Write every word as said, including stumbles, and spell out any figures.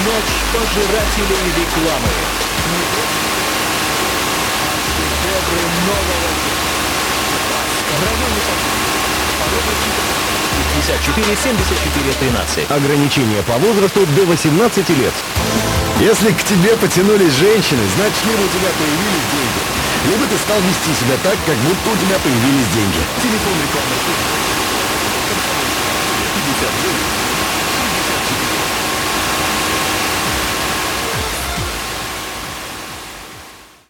Ночь пожирателей рекламы. Шедевры нового в районе пятьдесят четыре семьдесят четыре тринадцать. Ограничение по возрасту до восемнадцати лет. Если к тебе потянулись женщины, значит, либо у тебя появились деньги, либо ты стал вести себя так, как будто у тебя появились деньги. Телефон рекламный.